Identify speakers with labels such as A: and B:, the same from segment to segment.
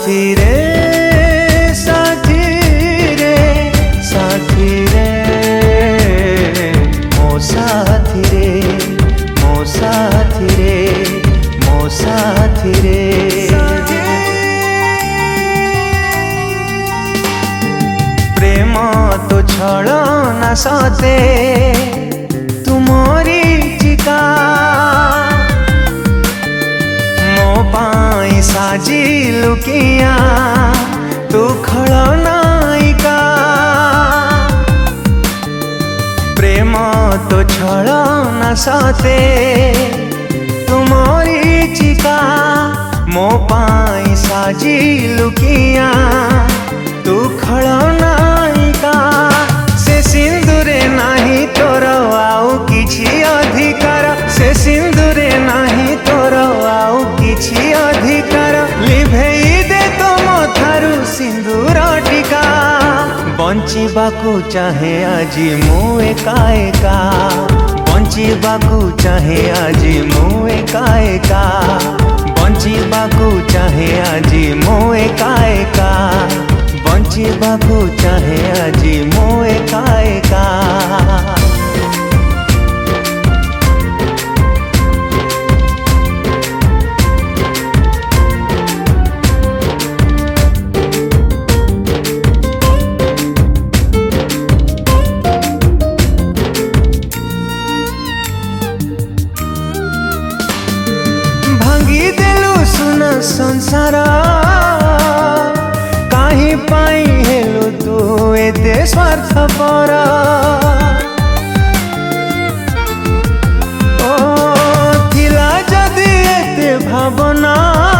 A: साथी रे साथी रे साथी रे मो साथी रे मो साथी रे मो साथी रे प्रेम तो छलना सते तुमरी चिका मो पाई साजी लुकिया तू खलनायिका प्रेम तो छलना सते तुमरी चिका मो पाई साजी लुकिया तू खलनायिका से सिंदूरे नाही तोर आउ किछि अधिकार से सिंदूरे नाही तोर आउ किछि अधिकार लिभेई दे तुम थारु सिंदूर टीका बंचिबाकू चाहे आजी मु एका एका बंचिबाकू चाहे आजी मु एका एका बंचिबाकू चाहे आजी मु एका एका बंचिबाकू चाहे आजी मु एका एका भांगी देलु सुन संसार काहे पाई हेलु तू एते स्वार्थपर ओ थिला जदि एते भावना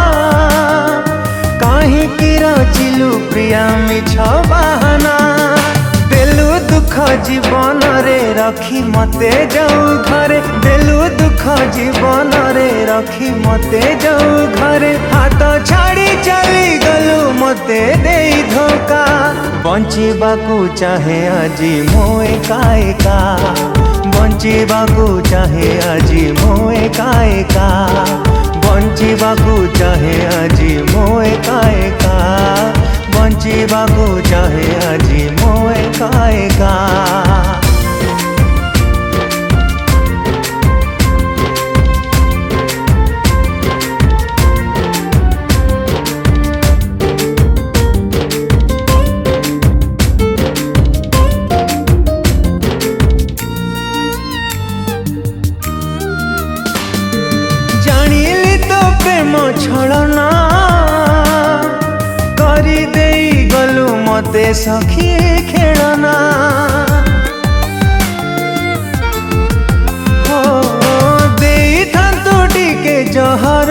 A: काहे कि रचिलु प्रिया मिछ बहाना देलु दुख जीवन रे रखी मते जाऊ घरे देलु दुख जीवन रे रखी मते जाऊ घरे हाथ छाड़ी चली गलु मते देई धोखा बंचिबाकू चाहे आजी मो एका एका बंचिबाकू चाहे आजी मो एका एका बंचिबाकू चाहे आजी मो एका एका बंचिबाकू चाहे आजी मो एका एका जानिली तो प्रेम छलना करी देई गलु मते सखी खेलना हो देई थांतु टिके जहर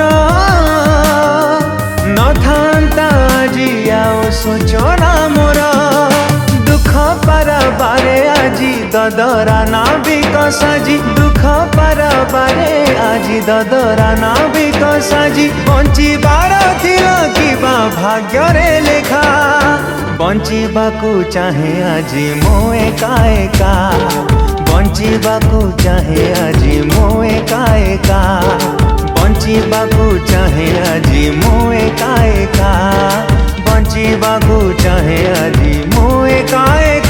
A: न थांता आजी आओ सोचना मोर दुख पारा बारे आजी ददरा ना बिकसाजी दुख पारा बारे आजी ददरा ना बिकसाजी बंचिबार थिला किबा भाग्य रे लेखा बंचिबाकू चाहे आजी मो एका एका बंचिबाकू चाहे आजी मो एका एका बंचिबाकू चाहे आजी मो एका एका बंचिबाकू चाहे आजी मो एका एका।